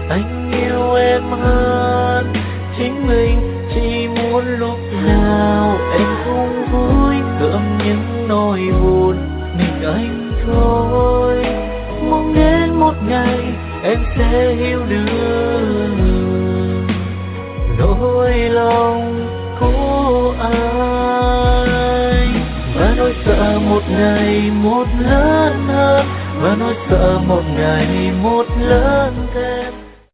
anh yêu em hơn chính mình. Chỉ muốn lúc nào em cũng vui, gợm những nỗi buồn mình anh thôi. Mong đến một ngày em sẽ hiểu được nỗi lòng của anh. Và nỗi sợ một ngày một lớn hơn, và nỗi sợ một ngày một lớn